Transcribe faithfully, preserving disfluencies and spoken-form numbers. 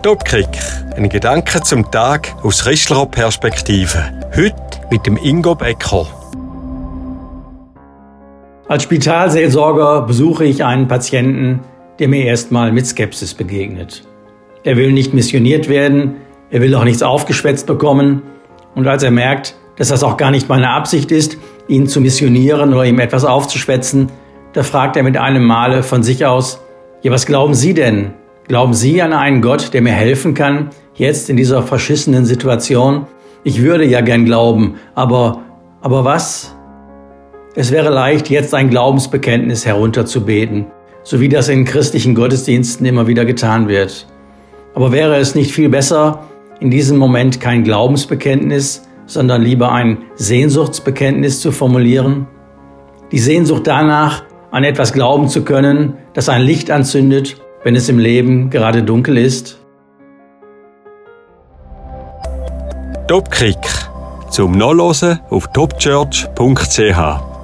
Topkick, ein Gedanke zum Tag aus christlicher Perspektive. Heute mit dem Ingo Becker. Als Spitalseelsorger besuche ich einen Patienten, der mir erstmal mit Skepsis begegnet. Er will nicht missioniert werden, er will auch nichts aufgeschwätzt bekommen. Und als er merkt, dass das auch gar nicht meine Absicht ist, ihn zu missionieren oder ihm etwas aufzuschwätzen, da fragt er mit einem Male von sich aus: Ja, was glauben Sie denn? Glauben Sie an einen Gott, der mir helfen kann, jetzt in dieser verschissenen Situation? Ich würde ja gern glauben, aber, aber was? Es wäre leicht, jetzt ein Glaubensbekenntnis herunterzubeten, so wie das in christlichen Gottesdiensten immer wieder getan wird. Aber wäre es nicht viel besser, in diesem Moment kein Glaubensbekenntnis, sondern lieber ein Sehnsuchtsbekenntnis zu formulieren? Die Sehnsucht danach, an etwas glauben zu können, das ein Licht anzündet, wenn es im Leben gerade dunkel ist? Topkick. Zum Nachlesen auf topchurch punkt c h.